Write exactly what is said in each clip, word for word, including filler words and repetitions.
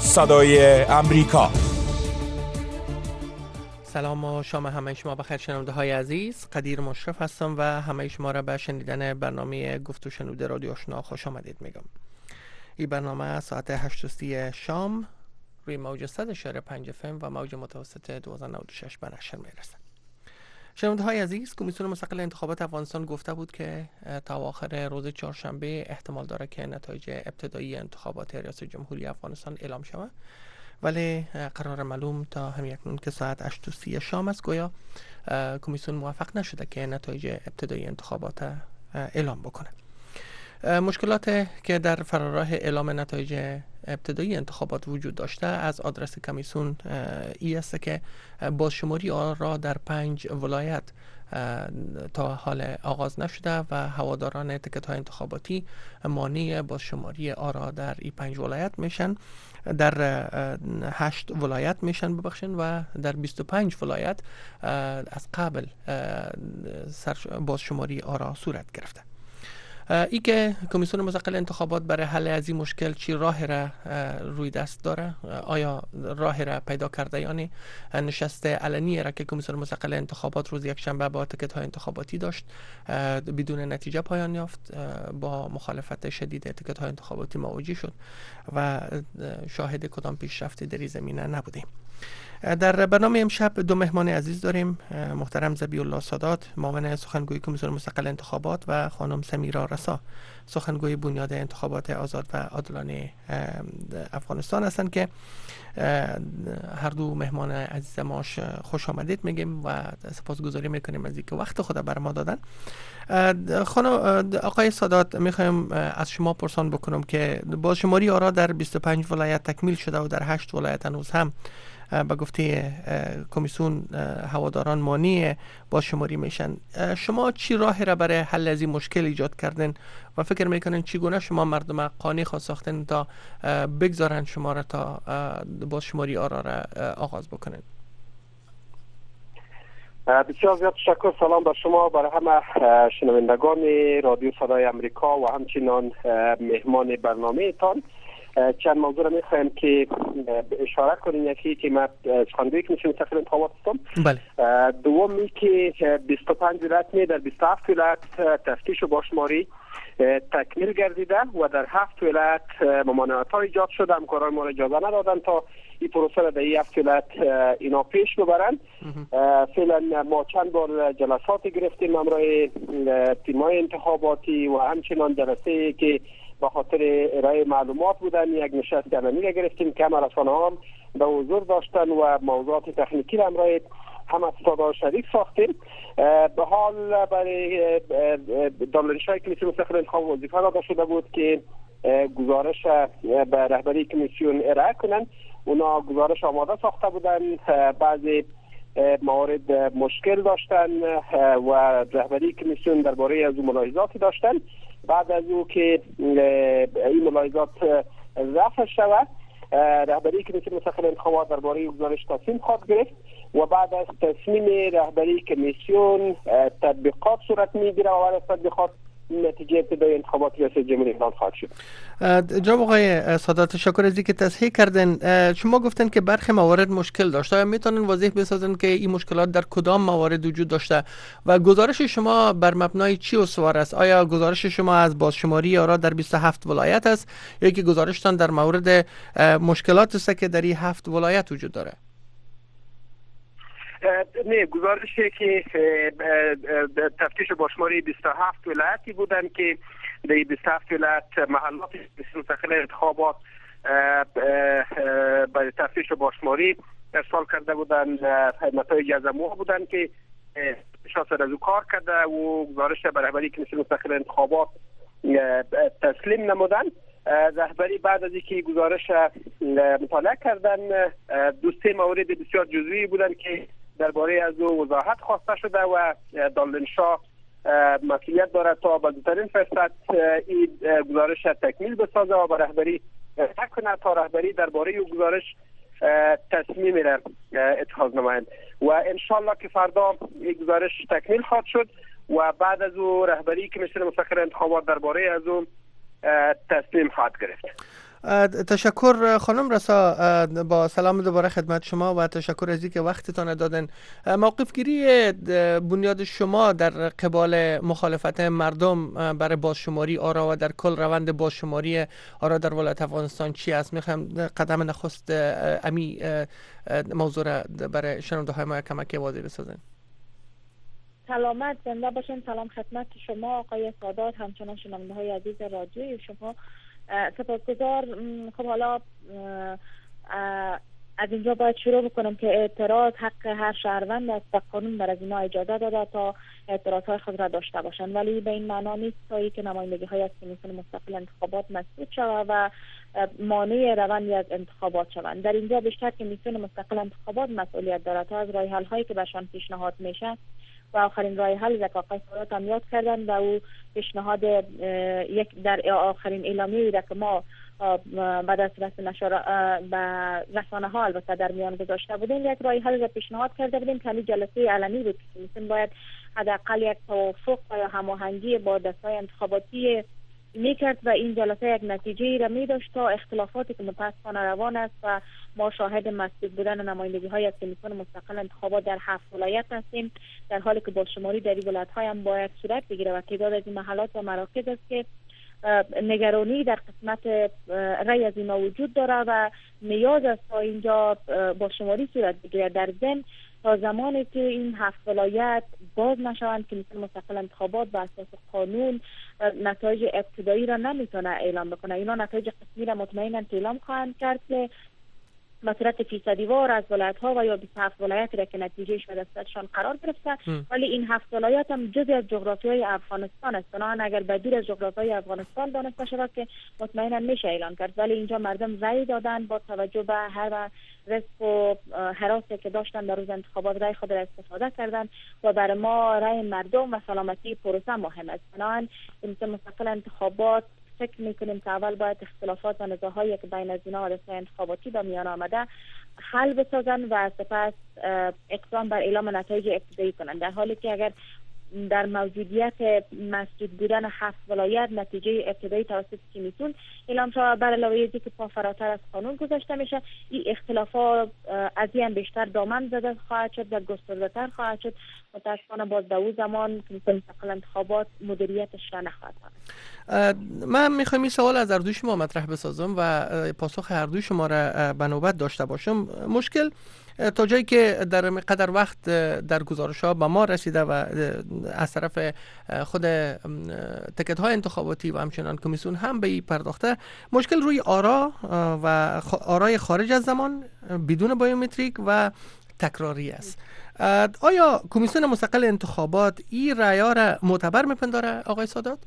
صدای امریکا. سلام و شام همه شما بخیر شنونده های عزیز. قدیر مشرف هستم و همه شما را به شنیدن برنامه گفت و شنود رادیو آشنا خوش آمدید میگم. این برنامه ساعت هشت و سی شام روی موج صد اشاره پنج اف ام و موج متوسط دویست و نود و شش به نشر میرسه. شنونده های عزیز، کمیسیون مستقل انتخابات افغانستان گفته بود که تا آخر روز چهارشنبه احتمال داره که نتایج ابتدایی انتخابات ریاست جمهوری افغانستان اعلام شود، ولی قرار معلوم تا همکنون که ساعت هشت و سی شام است گویا کمیسیون موفق نشده که نتایج ابتدایی انتخابات اعلام بکنه. مشکلات که در فراراه اعلام نتایج ابتدایی انتخابات وجود داشته از آدرس کمیسیون ای است که بازشماری آرا در پنج ولایت تا حال آغاز نشده و هواداران تکت های انتخاباتی مانع بازشماری آرا در این پنج ولایت میشن، در هشت ولایت میشن ببخشن و در بیست و پنج ولایت از قبل بازشماری آرا صورت گرفته. ای که کمیسیون مستقل انتخابات برای حل از این مشکل چی راه را روی دست داره؟ آیا راه را پیدا کرده؟ یعنی نشست علنی را که کمیسیون مستقل انتخابات روز یک شنبه با تکت های انتخاباتی داشت بدون نتیجه پایان یافت، با مخالفت شدید تکت های انتخاباتی مواجه شد و شاهد کدام پیشرفتی در این زمینه نبودیم. در برنامه امشب دو مهمان عزیز داریم، محترم ذبیح الله سادات معاون سخنگوی کمیسیون مستقل انتخابات و خانم سمیرا رسا سخنگوی بنیاد انتخابات آزاد و عادلانه افغانستان هستند که هر دو مهمان عزیز ماش خوش آمدید میگیم و سپاسگزاری میکنیم از اینکه وقت خود بر ما دادن. خانم آقای سادات، میخوایم از شما پرسان بکنم که بازشماری آرا در بیست و پنج ولایت تکمیل شده و در هشت ولایت هنوز هم به گفته کمیسیون هواداران مانع بازشماری میشن. شما چی راهی را برای حل از این مشکل ایجاد کردن و فکر میکنین چگونه شما مردم قانع خواهد ساختن تا بگذارن شما را تا بازشماری آرا را آغاز بکنن؟ بسیار زیاد تشکر. سلام بر شما، برای همه شنوندگان رادیو صدای امریکا و همچنان مهمان برنامه تان. چند موضوع را میخوایم که اشاره کنیم. یکی که من سخنگوی کمیسیون مستقل انتخابات هستم. بله. دومی که بیست و پنج ولایت می در بیست و هفت ولایت تفتیش و بازشماری تکمیل گردیده و در هفت ولایت ممانعت ها ایجاد شده. همکاران ما را اجازه ندادن تا این پروسه را در این هفت ولایت اینا پیش ببرن. فعلا ما چند بار جلسات گرفتیم همراه تیم‌های انتخاباتی و همچنان جلسه که با خاطر ارائه معلومات بودن یک نشست علنی گرفتیم که همه رسانه‌ها به حضور داشتن و موضوعات تکنیکی را همراه همه استادان شریک ساختیم. به حال برای دانشجویان کمیسیون مستقل انتخابات وظیفه داده شده بود که گزارش به رهبری کمیسیون ارائه کنند. اونا گزارش آماده ساخته بودن، بعضی موارد مشکل داشتن و رهبری کمیسیون درباره از اون ملاحظاتی داشتن. بعد از او که این ملاحظات رفع شود، رهبری کمیسیون مستقل انتخابات درباره گزارش تصمیم خواهد گرفت و بعد از تصمیم رهبری کمیسیون تطبیقات صورت میگیره و بعد از تطبیقات نتیجه ابتدای انتخابات ریاست جمهوری اعلام خواهد شد. جناب آقای سادات، تشکر از اینکه تصحیح کردن. شما گفتن که برخی موارد مشکل داشته، آیا میتونن واضح بسازن که این مشکلات در کدام موارد وجود داشته و گزارش شما بر مبنای چی استوار است؟ آیا گزارش شما از بازشماری آرا در بیست و هفت ولایت است یا که گزارشتان در مورد مشکلات است که در این هفت ولایت وجود داره؟ نه، گزارشی که تفتیش بازشماری بیست و هفت ولایتی بودن که در بیست و هفت ولایت محلات مستقل انتخابات برای تفتیش بازشماری ارسال کرده بودن. نتایج از امور بودن که شاید از او کار کرده و گزارش به رهبری کمیسیون مستقل انتخابات تسلیم نمودن. رهبری بعد از اینکه گزارش مطالعه کردن، دو سه مورد بسیار جزئی بودن که درباره از او وضاحت خواسته شده و دانشجو مسئولیت دارد تا به زودترین فرصت این گزارش تکمیل بسازه و به رهبری تکنه تا رهبری درباره این گزارش تصمیم را اتخاذ نمایند و انشالله که فردا این گزارش تکمیل خواهد شد و بعد از او رهبری کمیسیون مستقل انتخابات درباره از او تصمیم خواهد گرفت. تشکر خانم رسا، با سلام دوباره خدمت شما و تشکر از اینکه وقتتان دادن. موقف گیری بنیاد شما در قبال مخالفت مردم برای بازشماری آرا و در کل روند بازشماری آرا در ولایت افغانستان چی است؟ میخوام قدم نخست امی موضوع را برای شنونده های ما کمکی واضح بسازن. سلامت زنده باشین. سلام خدمت شما آقای سادات، همچنان شنونده های عزیز رادیوی شما. سپاسگزار. خب حالا از اینجا باید شروع بکنم که اعتراض حق هر شهروند است و قانون بر از اینا اجازه داده تا اعتراض های خود را داشته باشند، ولی به این معنا نیست تا ای که نمایندگی های از کمیسیون مستقل انتخابات مسدود شود و مانع روند از انتخابات شوند. در اینجا بیشتر کمیسیون مستقل انتخابات مسئولیت دارد تا از راه حل هایی که برشان پیشنهاد میشه و آخرین راه حل یک آقای سادات هم یاد کردن و او پیشنهاد یک در آخرین اعلامیه‌ای را که ما بعد از رسم نشر و رسانه ها البته در میان گذاشته بودیم، یک راه حل را پیشنهاد کرده بودیم که همین جلسه علنی بود که کمیسیون باید حداقل یک توافق یا هماهنگی با دسته‌های انتخاباتی میکرد و این جلسه یک نتیجه را می داشت تا اختلافاتی که متاسفانه روان است و ما شاهد مسدود بودن نمایندگی های از کمیسیون مستقل انتخابات در هفت ولایت هستیم، در حالی که بازشماری در این ولایت های هم باید صورت بگیره و تعداد از این محلات و مراکز است که نگرانی در قسمت رای از اینا وجود داره و نیاز است تا اینجا بازشماری صورت بگیره. در ضمن تا زمانی که این هفت ولایت باز نشوند کمیسیون مستقل انتخابات بر اساس قانون نتایج ابتدایی را نمیتونه اعلام بکنه. اینا نتایج قسمی را مطمئنا اعلام خواهند کرد که به صورت فیصدی وار از ولایت ها و یا بیست و هفت ولایتی را که نتیجهش به دستشان قرار گرفته، ولی این هفت ولایت هم جزئی از جغرافیای افغانستان است. بنابراین اگر بدور از جغرافیای افغانستان دانسته شود که مطمئنا میشه اعلان کرد، ولی اینجا مردم رأی دادن با توجه به هر رزق و حراسی که داشتن در روز انتخابات رأی خود را استفاده کردن و برای ما رأی مردم و سلامتی پروسه مهم است. بنابراین کمیسیون مستقل انتخابات فکر میکنیم که اول باید اختلافات و نزاعهایی که بین از اینا رسه انتخاباتی به میان آمده حل بسازن و سپس اقدام بر اعلام نتایج ابتدایی کنند، در حالی که اگر در موجودیت مسدود بودن هفت ولایت نتیجه ابتدایی توسط کمیسیون اعلام شود بر علاوه ازی که پا فراتر از قانون گذاشته میشه، این اختلافات از این بیشتر دامن زده خواهد شد و گسترده‌تر خواهد شد. متاسفانه باز به اون زمان کمیسیون مستقل انتخابات مدیریتش را نخواهد داشت. من میخوام این سوال از هر دوی شما مطرح بسازم و پاسخ هر دوی شما را به نوبت داشته باشم. مشکل تا جایی که در قدر وقت در گزارش ها به ما رسیده و از طرف خود تکت های انتخاباتی و همچنان کمیسیون هم به این پرداخته، مشکل روی آرا و آرای خارج از زمان بدون بایومتریک و تکراری است. آیا کمیسیون مستقل انتخابات این رأی‌ها را معتبر میپنداره آقای سادات؟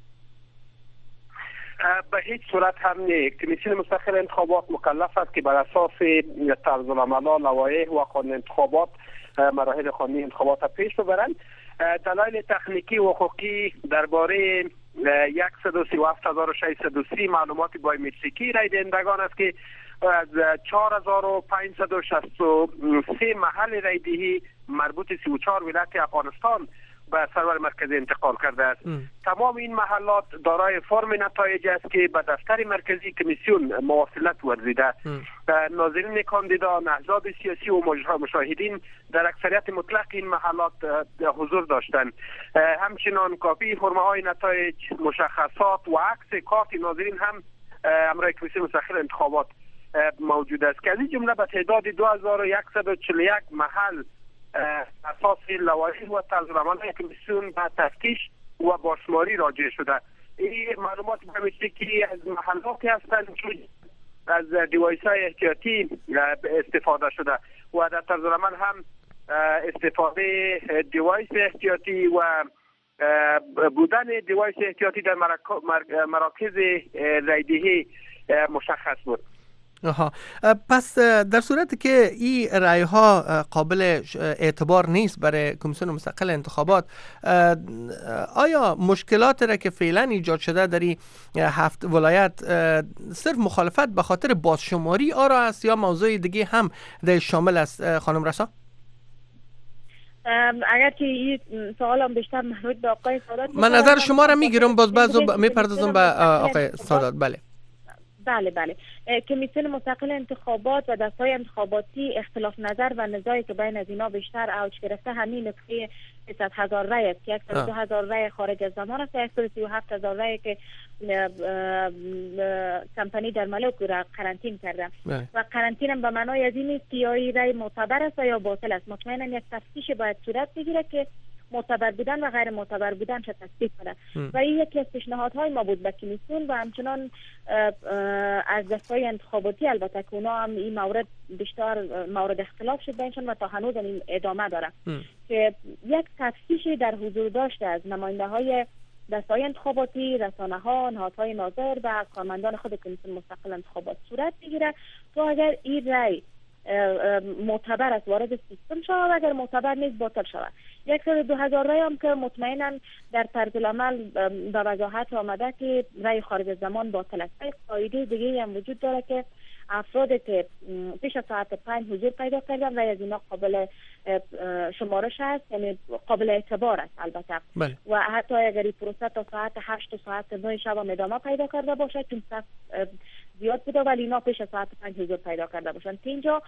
به هیچ صورت هم نه. کمیسیون مستقل انتخابات مکلف است که بر اساس طرز العمل، لوایح و قانون انتخابات مراحل قانونی انتخابات را پیش ببرند. دلایل تکنیکی و حقوقی درباره صد و سی و هفت هزار و ششصد و سی معلومات بایومتریکی رای دهندگان است که از چهار هزار و پانصد و شصت و سه محل رای دهی مربوط سی و چهار ولایت افغانستان به سرور مرکزی انتقال کرده است. ام. تمام این محلات دارای فرم نتایج است که به دفتر مرکزی کمیسیون مواصلت ورزیده. ناظرین کاندیدا، احزاب سیاسی و مشاهدین در اکثریت مطلق این محلات حضور داشتند. همچنان کاپی فرم های نتایج، مشخصات و عکس کارت ناظرین هم امرای کمیسیون مستقل انتخابات موجود است که از این جمله به تعداد دو هزار و صد و چهل و یک محل اساس لوایح و طرز العمل کمیسیون به تفتیش و بازشماری راجع شده. این معلومات بایومتریکی از محلاتی هستند که از دیوایس های احتیاطی استفاده شده و در طرز العمل هم استفاده دیوایس احتیاطی و بودن دیوایس احتیاطی در مراکز رایدهی مشخص بود. آها. پس در صورتی که این رأی ها قابل اعتبار نیست برای کمیسیون مستقل انتخابات، آیا مشکلات را که فعلا ایجاد شده در این هفت ولایت صرف مخالفت به خاطر بازشماری آرا است یا موضوع دیگه هم در شامل است خانم رسا؟ اگر که این سوال هم بیشتر مربوط به آقای سادات، من نظر شما را میگیرم باز بعضو میپردازم به آقای سادات. بله بله بله کمیسیون مستقل انتخابات و دستای انتخاباتی اختلاف نظر و نزاعی که بین از اینا بیشتر اوج گرفته همین نکته سیصد هزار رای است که صد و دو هزار رای خارج از زمان است و صد و سی و هفت هزار رای که کمپانی در ملوک را قرنطین کرده و قرنطین هم به معنای از این است که یا رای معتبر است یا باطل است. مطمئنا یک تفتیش باید صورت بگیره که معتبر بودن و غیر معتبر بودن چه تصدیق کنه و این یکی از پیشنهادهای ما بود به کمیسیون و همچنان از دستای انتخاباتی البته که اونا هم این مورد بیشتر مورد اختلاف شد بینشان و تا هنوز این ادامه داره ام. که یک تفتیشی در حضور داشته از نماینده های دستای انتخاباتی، رسانه ها، نهادهای ناظر و کارمندان خود کمیسیون مستقل انتخابات صورت بگیره تا اگر این رای معتبر است وارد سیستم شود و اگر معتبر نیست باطل شود. صد و دو هزار رای هم که مطمئنا در طرز العمل به وضاحت آمده که رای خارج از زمان باطل است. قاعده دیگه هم وجود داره که افرادی که پیش از ساعت پنج حضور پیدا کردن رای از اینا قابل شمارش است، یعنی قابل اعتبار است البته بله. و حتی اگر این پروسه تا ساعت هشت و ساعت نه شب هم ادامه پیدا کرده باشه چون صف زیاد بوده ولی اینا پیش از ساعت پنج حضور پیدا کرده باشن. اینجا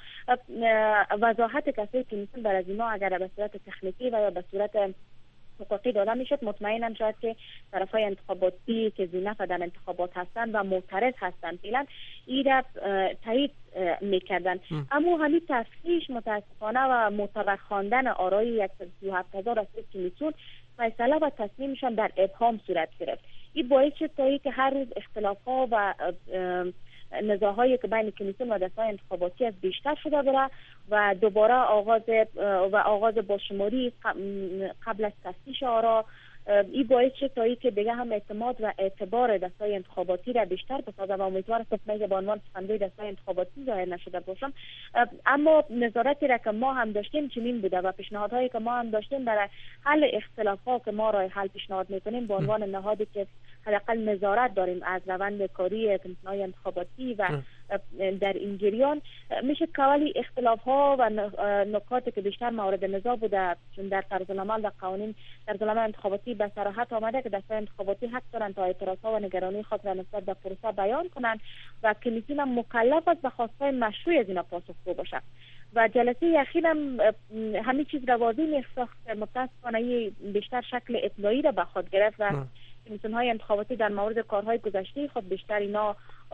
وضاحت کسی که میتون بر از اینا اگر به صورت تکنیکی و یا به صورت حقوقی داده میشد مطمئنا شاید که طرفای انتخاباتی که ذی نفع در انتخابات هستند و معترض هستند فعلا این را تایید میکردن. اما همین تفتیش متاسفانه و معتبر خواندن آرای صد و سی و هفت هزار از کمیسیون فیصله و تصمیمشان در ابهام صورت گرفت. این باعث شد تا که هر روز اختلاف ها و نزاعهایی که بین کمیسیون و دستای انتخاباتی از بیشتر شده بره و دوباره آغاز و آغاز بازشماری قبل از تفتیش آرا این باعث شد تا که دیگه هم اعتماد و اعتبار دستای انتخاباتی را بیشتر بسازه و امیدوارم که من به عنوان سخنگوی دستای انتخاباتی ظاهر نشده باشم. اما نظارتی را که ما هم داشتیم چنین بوده و پیشنهادهایی که ما هم داشتیم برای حل اختلافات که ما راه حل پیشنهاد میکنیم به عنوان نهادی که حداقل نظارت داریم از روند کاری کمیسیون‌های انتخاباتی و در این جریان میشه کوالی اختلاف ها و نکاتی که بیشتر مورد نزاع بوده چون در طرز العمل و قوانین طرز العمل انتخاباتی به صراحت آمده که دستای انتخاباتی حق دارند تا اعتراضها و نگرانی خود را نسبت به پروسه بیان کنند و کمیسیون هم مکلف است به خواستهای مشروع از اینا پاسخگو باشه و جلسه اخیر هم همین چیز را واضح می‌ساخت. متأسفانه بیشتر شکل اطلاعی را به خود گرفت و کمیسیون‌های انتخاباتی در مورد کارهای گذشته خود بیشتر اینا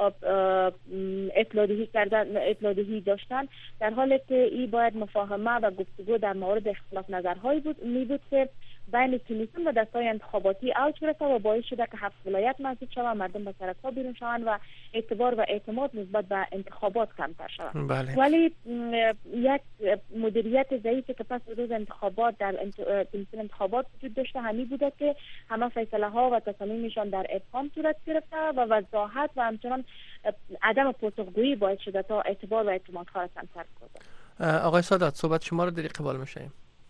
اطلاعی کردن اطلاعی داشتن در حالی که این باید مفاهمه و گفتگو در مورد اختلاف نظرهایی بود می بود که بین کمیسیون و دستای انتخاباتی اوج گرفته و باعث شده که هفت ولایت محدود شود، مردم به سرک‌ها بیرون شوند و اعتبار و اعتماد نسبت به انتخابات کمتر شود. بله. ولی یک مدیریت ضعیفی که پس روز انتخابات در کمیسیون انتخابات وجود داشته همین بوده که همه فیصله ها و تصامیمشان در ابهام صورت گرفته و وضاحت و همچنان عدم پاسخگویی باعث شده تا اعتبار و اعتماد ها را کمتر کنه. آقای سادات صحبت شما رو در قبال میشیم.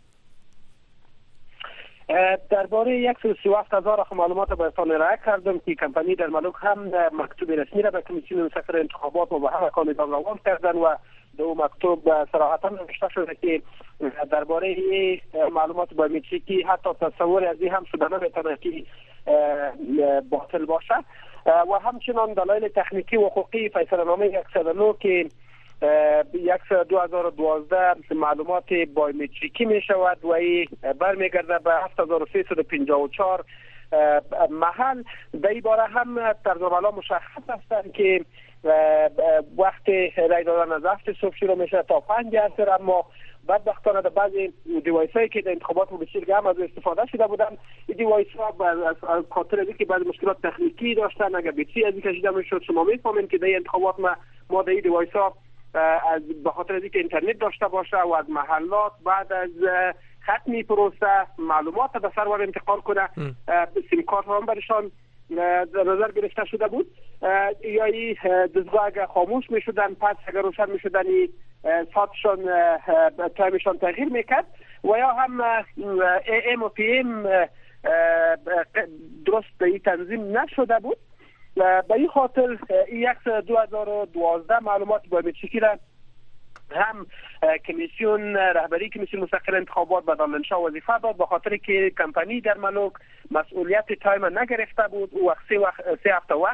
درباره صد و سی و هفت هزار معلومات بهتان ارائه کردم که کمپانی در ملوک هم مکتوب رسمی را به کمیسیون مستقل انتخابات و به همه کاندیدان روان کردن و دو مکتوب صراحتا نوشته شده که درباره معلومات بایومتریکی حتی تصور از این هم شده نمیتونه که باطل باشه و همچنان دلایل تکنیکی و حقوقی فیصله نامه صد و نه که صد و دو هزار و دوازده معلومات بایومتریکی می شود و این برمیگرده به هفت هزار و سیصد و پنجاه و چهار محل. در این باره هم طرزالعمل مشخص هستند که وقت رای دادن از هفت صبح شروع میشه تا پنج عصر، اما بدبختانه در بعضی دیوایس هایی که در انتخابات بسیار هم از استفاده شده بودن این دیوایس ها از خاطر از اینکه بعضی مشکلات تکنیکی داشتن اگر بیتری از این کشیده میشد شما میفهمین که در انتخابات ما ما در این دیوایس ها از به خاطر از اینکه اینترنت داشته باشه و از محلات بعد از ختمی پروسه معلومات به سرور انتقال کنه سیم کارت هم برشان در نظر گرفته شده بود یا این دستگاه اگر خاموش می شدن پس اگر روشن می شدن ساعتشان تایمشان تغییر میکرد و یا هم ای ام و پی ام درست به این تنظیم نشده بود. به این خاطر صد و دو هزار و دوازده معلومات بایومتریکی را هم کمیسیون رهبری کمیسیون مستقل انتخابات به دانشجو وظیفه داد به خاطر که کمپانی در ملوک مسئولیت تایم نگرفته بود او وقت سه وقت سه هفته وقت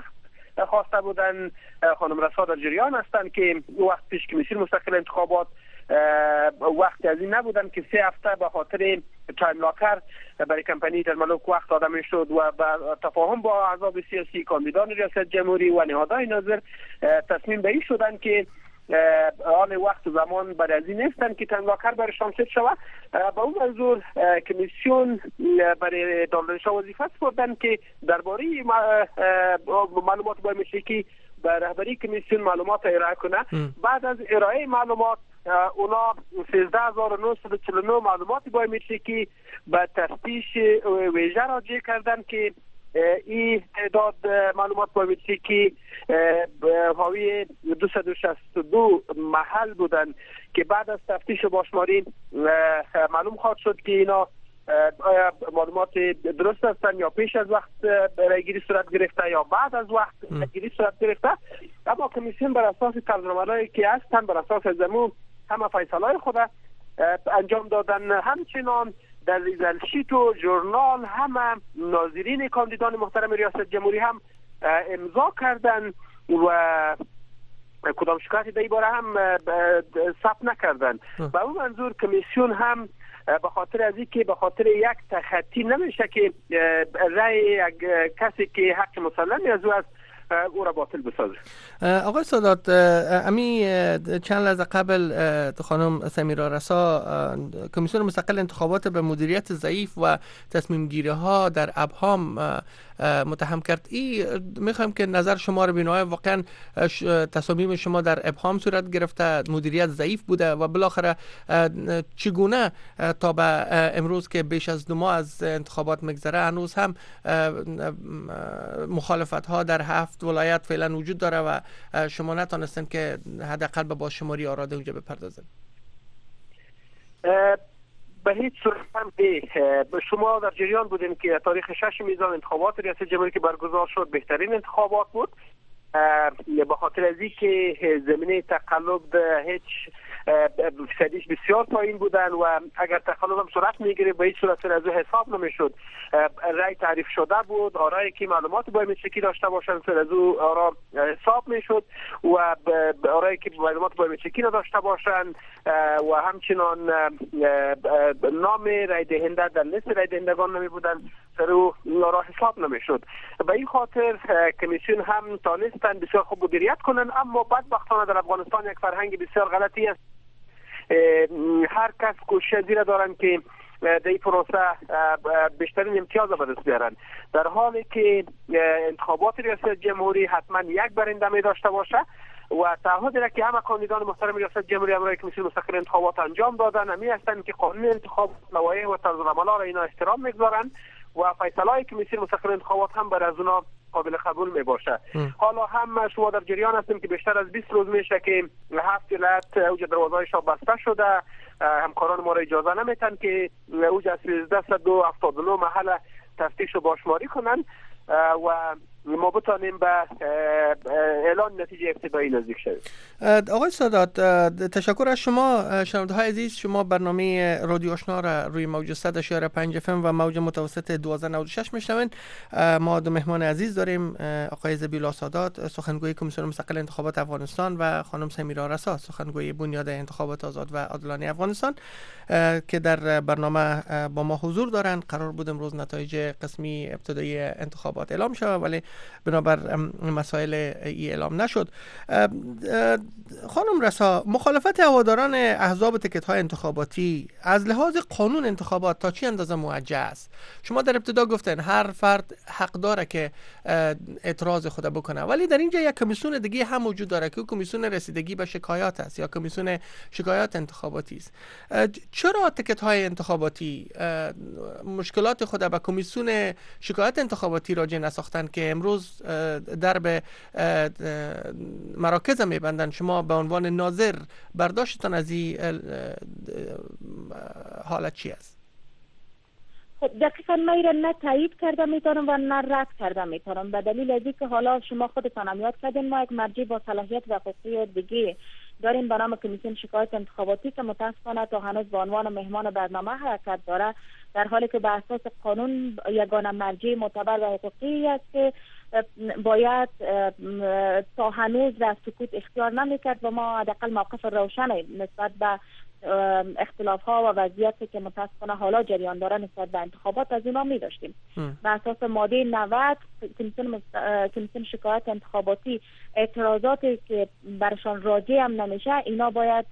خواسته بودن. خانم رسا در جریان هستند که وقت پیش کمیسیون مستقل انتخابات وقت از این نبودن که سه هفته به خاطر تایم لاکر برای کمپانی در ملوک وقت داده میشد و با تفاهم با احزاب سیاسی، کاندیدان ریاست جمهوری و نهادهای ناظر تصمیم به این شدن که آن وقت و زمان برای از این نیستن که تایم لاکر برایشان ست شود. با اون منظور کمیسیون برای دانشجو وظیفه سپردن که درباره معلومات بایومتریکی به رهبری کمیسیون معلومات ارائه کنه. بعد از ارائه معلومات اونا سیزده هزار و نهصد و چهل و نه معلومات بایومتریکی به تفتیش ویژه راجع کردن که این تعداد معلومات بایومتریکی حاوی دویست و شصت و دو محل بودن که بعد از تفتیش و باشماری معلوم خواهد شد که اینا آیا معلومات درست هستند یا پیش از وقت رایگیری صورت گرفته یا بعد از وقت رایگیری صورت گرفته. اما کمیسیون بر اساس طرزالعمل‌هایی که هستند بر اساس زمون همه فیصله‌های خود انجام دادن. همچنان در ریزل شیت و ژورنال همه ناظرین کاندیدان محترم ریاست جمهوری هم امضا کردن و کدام شکایتی در این باره هم ثبت نکردن. به اون منظور کمیسیون هم به خاطر از اینکه به خاطر یک تخطی نمیشه که رأی یک کسی که حق مسلمی از او است او را باطل بسازه. آقای سادات، امی چند لحظه قبل خانم سمیرا رسا کمیسیون مستقل انتخابات به مدیریت ضعیف و تصمیم گیری ها در ابهام متهم کرد. ای میخوایم که نظر شما رو بینای واقعا تصامیم شما در ابهام صورت گرفته، مدیریت ضعیف بوده و بالاخره چگونه تا به امروز که بیش از دو ماه از انتخابات مگذره هنوز هم مخالفت ها در هفت ولایت فعلا وجود داره و شما نتونستن که حداقل به بازشماری آراد اونجا بپردازن؟ به هیچ صورت هم به شما در جریان بودیم که تاریخ شش میزان انتخابات ریاست جمهوری که برگزار شد بهترین انتخابات بود، به خاطر از اینکه زمینه تقلب هیچ فیصدیش بسیار پایین بودن و اگر تقلب هم صورت میگیره به هیچ صورت از او حساب نمیشد. رای تعریف شده بود، آرایی که معلومات بایومتریکی داشته باشن سر از او آرا حساب میشد و آرایی که معلومات بایومتریکی نداشته باشن و همچنان نام رای دهنده در لیست رای دهندگان نمی بودن سر او آرا حساب نمیشد. به این خاطر کمیسیون هم تانستن بسیار خوب مدیریت کنن، اما بدبختانه در افغانستان یک فرهنگ بسیار غلطی است. هر کس کوشش زیر دارن که در این پروسه بیشترین امتیاز به دست بیارن، در حالی که انتخابات ریاست جمهوری حتما یک برنده می داشته باشه و تعهدی را که همه کاندیدان محترم ریاست جمهوری امروز کمیسیون مستقل انتخابات انجام دادن همی هستند که قانون انتخابات، لوایح و طرزالعمل‌ها را اینا احترام میگذارن و فیصله‌های کمیسیون مستقل انتخابات هم بر از اونا قابل قبول می باشه. حالا هم شما در جریان هستیم که بیشتر از بیست روز میشه که هفت ولایت اوج دروازه‌هایشان بسته شده، همکاران ما را اجازه نمیتن که اوج از سیزده و هفتاد و نه محل تفتیش و باشماری کنن و ما بتانیم به اعلان نتیجه ابتدایی نزدیک شویم. آقای سادات، تشکر از شما. شنونده های عزیز، شما برنامه رادیو آشنا را روی موج صد و شش پنج اف ام و موج متوسط دوازده نود و شش میشنوین. ما دو مهمان عزیز داریم، آقای زبیلا سادات سخنگوی کمیسیون مستقل انتخابات افغانستان و خانم سمیرا رسا سخنگوی بنیاد انتخابات آزاد و عادلانه افغانستان که در برنامه با ما حضور دارند. قرار بود امروز نتایج قسمی ابتدایی انتخابات اعلام شود ولی بنابر مسائل ای اعلام نشد. خانم رسا، مخالفت هواداران احزاب تکت های انتخاباتی از لحاظ قانون انتخابات تا چه اندازه موجه است؟ شما در ابتدا گفتن هر فرد حق داره که اعتراض خود بکنه، ولی در اینجا یک کمیسیون دیگه هم وجود داره که کمیسیون رسیدگی به شکایات است یا کمیسیون شکایات انتخاباتی است. چرا تکت های انتخاباتی مشکلات خود به کمیسیون شکایات انتخاباتی راجع نساختن که امروز در به مراکز میبندن؟ شما به عنوان ناظر برداشتتان از این حالت چی است؟ خب دقیقا من را نه تایید کرده میتونم و نه رد کرده میتونم، به دلیل از اینکه حالا شما خودتان هم یاد کردین ما یک مرجع با صلاحیت و حقوقی دیگه داریم به نام کمیسیون شکایت انتخاباتی که متاسفانه تا هنوز به عنوان مهمان برنامه حرکت داره، در حالی که به اساس قانون یگانه مرجع معتبر و حقوقی است که باید تا هنوز در سکوت اختیار نمیکرد و ما حداقل موقف روشنی نسبت به اختلاف ها و وضعیتی که متاسفانه حالا جریان داره نسبت به انتخابات از اینا می داشتیم. به اساس ماده نود کمیسیون کمیسیون شکایت انتخاباتی اعتراضاتی که برشان راجع هم نمیشه اینا باید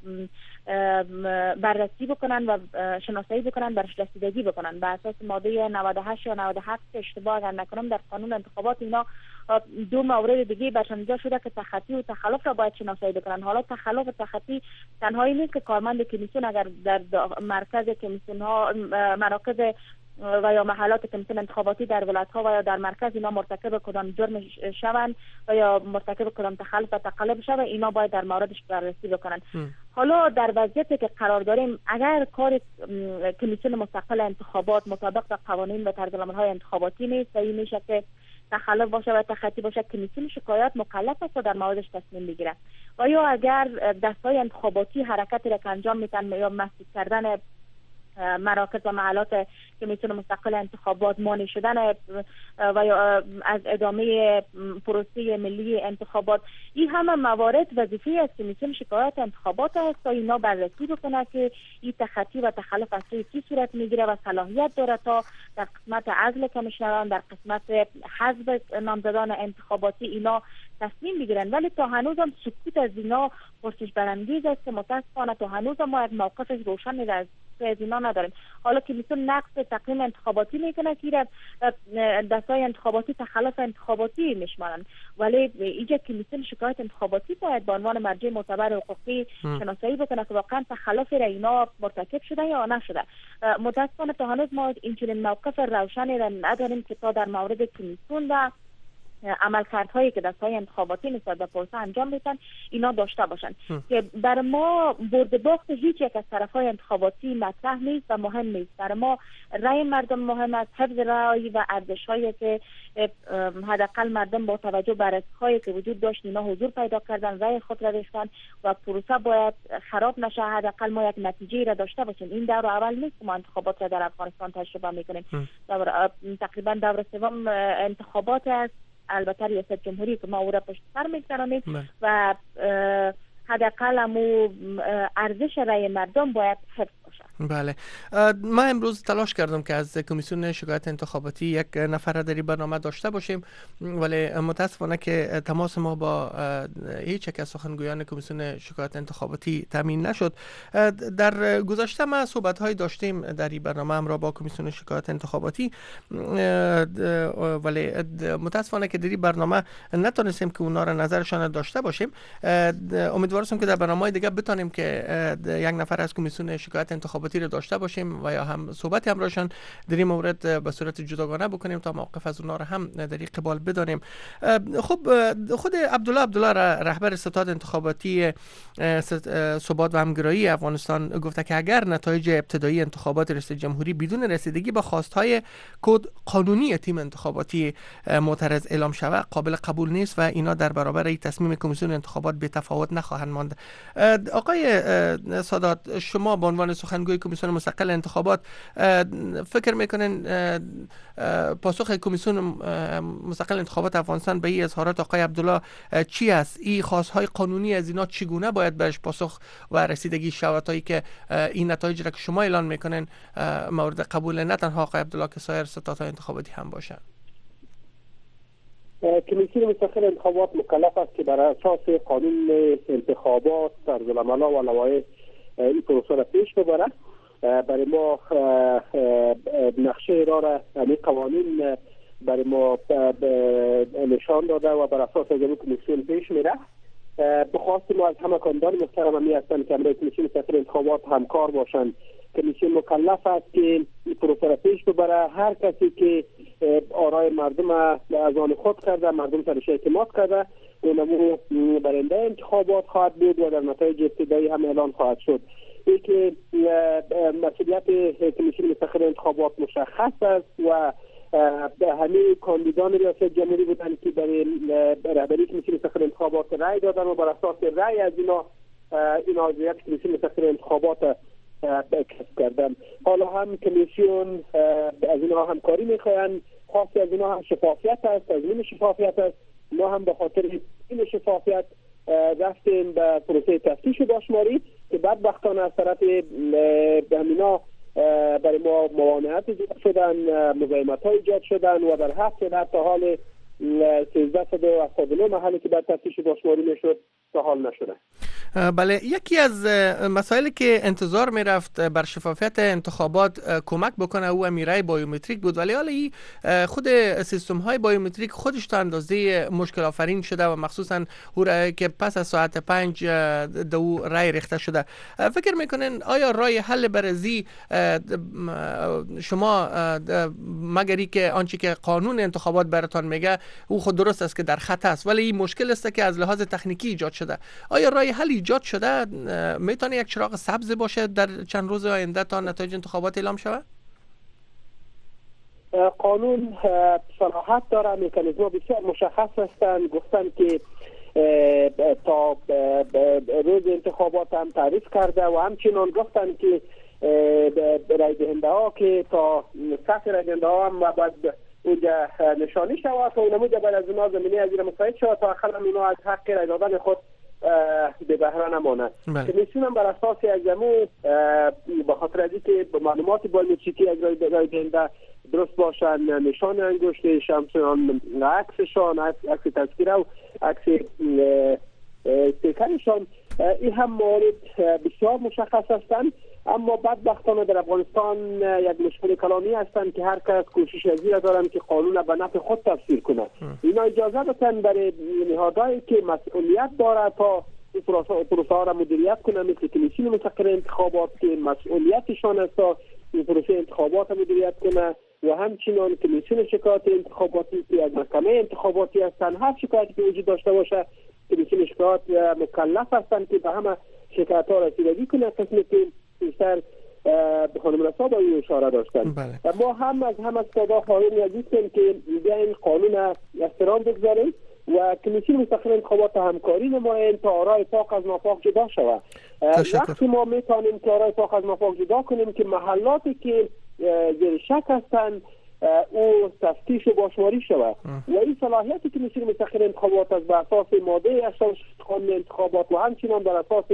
بررسی بکنن و شناسایی بکنن، برش رسیدگی بکنن. به اساس ماده نود و هشت یا نود و هفت که اشتباه اگر نکنم در قانون انتخابات اینا دو مورد دیگه برشان ایجاد شده که تخطی و تخلف را باید شناسایی بکنن. حالا تخلف و تخطی تنهایی نیست که کارمند کمیسیون اگر در مرکز کمیسیون ها مراکز و یا محلات کمیسیون انتخاباتی در ولایت ها و یا در مرکز اینا مرتکب کدام جرم شوند و یا مرتکب کدام تخلف و تقلب شوند، اینا باید در موردش بررسی بکنن. حالا در وضعیتی که قرار داریم اگر کار کمیسیون مستقل انتخابات مطابق با قوانین و طرزالعمل‌های انتخاباتی نیست، این میشه که تخلف باشه و تخطی باشه، کمیسیون شکایات مکلف است در موردش تصمیم بگیره. و یا اگر دستای انتخاباتی حرکتی را که انجام میدن یا مسدود کردن مراکز و محلات کمیسیون مستقل انتخابات مانع شدن و یا از ادامه پروسه ملی انتخابات، این همه موارد وظیفه از کمیسیون شکایت انتخابات است تا اینا بررسی بکنه که این تخطی و تخلف از سوی کی صورت میگیره و صلاحیت داره تا در قسمت عزل کمیشنران، در قسمت حذف نامزدان انتخاباتی اینا تصمیم بگیرن. ولی تا هنوز هم سکوت از اینا پرسش برانگیز است که متاسفانه تا هنوز هم ما یک موقفش روشن از از اینا نداریم. حالا کمیسیون نقص تقویم انتخاباتی میکنه که دستای انتخاباتی تخلف انتخاباتی میشمارن، ولی اینجا کمیسیون شکایت انتخاباتی باید به عنوان مرجع معتبر حقوقی شناسایی بکنه که واقعا تخلف را اینا مرتکب شده یا نشده. متاسفانه تا هنوز ما اینچنین موقف روشنی را نداریم که تا در مورد کمیسیون و عملکردهایی که دستای انتخاباتی نسبت به پروسه انجام میدن اینا داشته باشن که بر ما برد باخت هیچ یک از طرفهای انتخاباتی مطرح نیست و مهم نیست. بر ما رأی مردم مهم است، حفظ رأی و ارزش‌هایی که حداقل مردم با توجه بر ریسک‌هایی که وجود داشت اینا حضور پیدا کردن، رأی خود را ریختن و پروسه باید خراب نشه. حداقل ما یک نتیجه را داشته باشیم. این دور اول نیست که ما انتخابات را در افغانستان تجربه میکنیم. دور تقریبا دور سوم انتخابات است، البته ریاست جمهوری که ما او را پشت سر میگذارانیم و حداقل امو ارزش رای مردم باید حفظ باشه. بله، ما امروز تلاش کردم که از کمیسیون شکایت انتخاباتی یک نفر در این برنامه داشته باشیم، ولی متاسفانه که تماس ما با هیچ یک از سخنگویان کمیسیون شکایت انتخاباتی تامین نشد. در گذشته ما صحبت های داشتیم در این برنامه هم را با کمیسیون شکایت انتخاباتی، ولی متاسفانه که در این برنامه نتونستیم که اونا را نظرشان داشته باشیم. امیدوارم که در برنامه‌های دیگه بتونیم که یک نفر از کمیسیون شکایت انتخاباتی رو داشته باشیم و یا هم صحبتی همراهشان در این مورد به صورت جداگانه بکنیم تا موقف از اونها رو هم در این قبال بدانیم. خب خود عبدالله عبدالله رهبر ستاد انتخاباتی ثبات و همگرایی افغانستان گفته که اگر نتایج ابتدایی انتخابات ریاست جمهوری بدون رسیدگی به خواستهای کد قانونی تیم انتخاباتی معترض اعلام شود قابل قبول نیست و اینا در برابر این تصمیم کمیسیون انتخابات بی تفاوت نخواهند ماند. آقای سادات، شما به عنوان سخنگوی کمیسیون مستقل انتخابات فکر میکنین پاسخ کمیسیون مستقل انتخابات افغانستان به این اظهارات آقای عبدالله چی است؟ این خواستهای قانونی از اینا چگونه باید برش پاسخ و رسیدگی شود تا که این نتایج را که شما اعلان میکنین مورد قبول نه تنها آقای عبدالله که سایر ستادهای انتخاباتی هم باشه؟ کمیسیون مستقل انتخابات مکلف است که بر اساس قانون انتخابات طرزالعمل و لوایح این پروسه را پیش ببرد. برای ما نقشه را را همین قوانین برای ما نشان داده و بر اساس از این کمیسیون پیش میره. بخواست ما از همه کاندیدان محترم همی هستند که همراه کمیسیون مستقل انتخابات همکار باشند. کمیسیون مکلف است که این پروسه را پیش ببره. هر کسی که آرای مردم از آن خود کرده، مردم سرش اعتماد کرده، اونمو برنده انتخابات خواهد بود و در نتایج ابتدایی هم اعلان خواهد شد. این که مسئولیت کمیسیون مستقل انتخابات مشخص است و همه کاندیدان ریاست جمهوری بودند که برای رهبری کمیسیون مستقل انتخابات رأی دادن و بر اساس رأی از اینا این عضویت کمیسیون مستقل انتخابات کسب کردم. حالا هم کمیسیون از اینها همکاری میخواین، خاصی از اینها هم شفافیت است، تضمین شفافیت است. ما هم به خاطر این شفافیت رفتیم به پروسه تفتیش و داشماری که بدبختانه از طرف همینا برای ما موانعت ایجاد شدن، مزاحمت ها ایجاد شدن و در هفت ولایت تا حال سیزده صد و هفتاد و نه محلی که بعد تفتیش داشماری میشد تا حال نشده. بله، یکی از مسائلی که انتظار میرفت بر شفافیت انتخابات کمک بکنه او امیرای بایومتریک بود، ولی حالا خود سیستم های بایومتریک خودش تا اندازه مشکل آفرین شده و مخصوصا او که پس از ساعت پنج دو رای ریخته شده. فکر میکنین آیا رای حل برزی شما مگری که آنچه که قانون انتخابات براتان میگه او خود درست است که در خط است، ولی این مشکل است که از لحاظ تکنیکی ایجاد شده، آیا رای حل ایجاد شده میتونه یک چراغ سبز باشه در چند روز آینده تا نتایج انتخابات اعلام شود؟ قانون صلاحیت داره، مکانیزم بسیار مشخص هستند، گفتن که تا روز انتخابات هم تعریف کرده و همچنان گفتن که رای دهنده ها که تا صف رای دهنده ها هم باید اونجا نشانی شود و اونموجه باید از اونها زمینه از این مساعد شود تا اخلا اونها از حق رای دادن خود به بهره نمانه. کمیسیون هم بر اساس یک جمعو به خاطر از اینکه معلومات بایومتریکی از رای دهنده درست باشن، نشان انگشت شمسان، عکسشان، عکس تذکیره و عکس استیکرشان، این هم موارد بسیار مشخص هستند. اما بدبختانه در افغانستان یک مشکل کلامی هستند که هر کس کوشش از این دارند که قانون به نفع خود تفسیر کنه. اینا اجازه بدن برای نهادهایی که مسئولیت داره تا پروسه ها را مدیریت کنه، مثل کمیسیون مستقل انتخابات که مسئولیتشان است تا این پروسه انتخابات را مدیریت کنه و همچنان کمیسیون شکایات انتخاباتی که از محکمه انتخاباتی هستند. هر شکایتی که وجود داشته باشه کمیسیون شکایات مکلف هستند که به همه شکایت ها رسیدگی کنه. قسمی که بیشتر به خانم رسا با این اشاره داشتن. بله. ما هم از هم از صدا خواهیم یادیستیم که بیاین قانون احترام بگذاریم و کمیسیون مستقل انتخابات همکاری نماییم تا آرای پاک از ناپاک جدا شود. وقتی ما میتونیم که آرای پاک از ناپاک جدا کنیم که محلاتی که زیر شک هستند او تفتیش و باشماری شود و این صلاحیتی که کمیسیون مستقل انتخابات از بر اساس ماده هشتاد و شش قانون انتخابات و همچنان بر اساس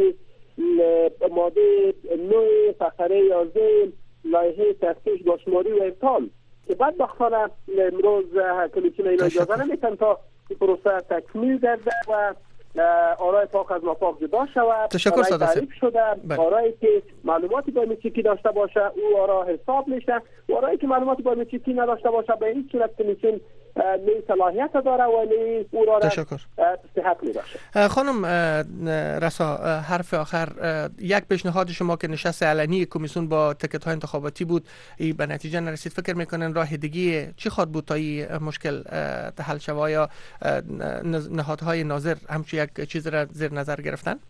ماده نو فقره یازده لایحه تفتیش باشماری و ابطال که بعد بخانه امروز کمیسیون اینا اجازه نمیتن تا پروسه تکمیل گرده و آرای پاک از ناپاک جدا شود. تشکر ساده تعریف شده آرایی که معلوماتی بایومتریکی داشته باشه او آرا حساب میشه و آرایی که معلوماتی بایومتریکی نداشته باشه به این صورت کمیسیون نه صلاحیت داره و نه او را استحق میبخشه. خانم رسا، حرف آخر، یک پیشنهاد شما که نشست علنی کمیسیون با تکت های انتخاباتی بود ای به نتیجه نرسید، فکر میکنن راه دیگه چی خواهد بود تا این مشکل حل شود یا نهادهای ناظر همچون یک چیز را زیر نظر گرفتن؟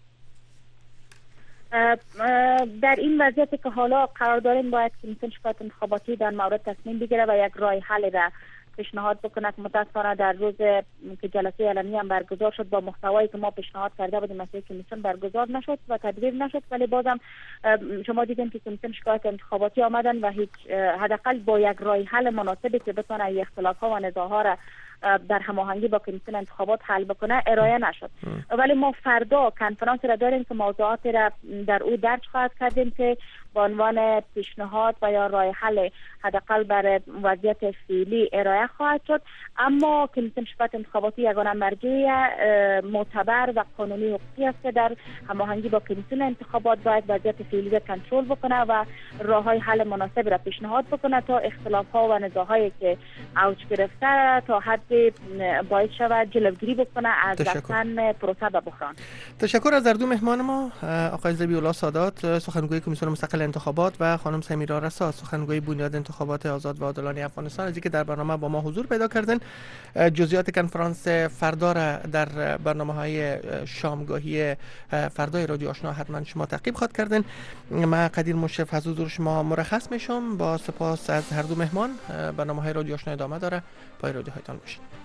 در این وضعیت که حالا قرار داریم باید کمیسیون شکایات انتخاباتی در مورد تصمیم بگیره و یک راه حل را پیشنهاد بکنه که متاسفانه در روز که جلسه علنی هم برگزار شد با محتوایی که ما پیشنهاد کرده بودیم مسئله کمیسیون برگزار نشد و تدبیر نشد، ولی بازم شما دیدین که کمیسیون شکایات انتخاباتی آمدن و هیچ حداقل با یک راه حل مناسبی که بتونه این اختلاف‌ها و نزاع‌ها را در هماهنگی با کمیسیون انتخابات حل بکنه ارائه نشد. ولی ما فردا کنفرانس را داریم که موضوعات را در او درج خواهد کردیم که به عنوان پیشنهاد و یا راه حل حداقل برای وضعیت فعلی ارائه خواهد شد. اما کمیسیون شکایات انتخاباتی یگانه مرجع معتبر و قانونی حقوقی است که در هماهنگی با کمیسیون انتخابات باید وضعیت فعلی را کنترل بکنه و راههای حل مناسب را پیشنهاد بکنه تا اختلاف‌ها و نزاع‌هایی که اوج گرفته تا حد باید شود جلوگیری بکنه از رفتن پروسه به بحران. تشکر از هر دو مهمان ما، آقای ذبیح الله سادات سخنگوی کمیسیون مستقل انتخابات و خانم سمیرا رسا سخنگوی بنیاد انتخابات آزاد و عادلانه افغانستان از اینکه در برنامه با ما حضور پیدا کردن. جزئیات کنفرانس فردا را در برنامه‌های شامگاهی فردای رادیو آشنا حتما شما تعقیب خواهد کردن. من قدیر مشرف از حضور شما مرخص میشم. با سپاس از هر دو مهمان. برنامه‌های رادیو آشنا ادامه داره. پای رادیوهایتان باشید.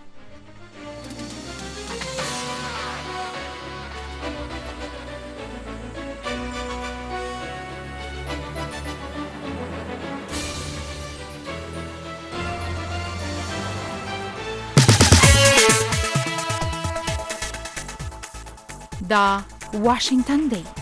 دا واشنگتن دی.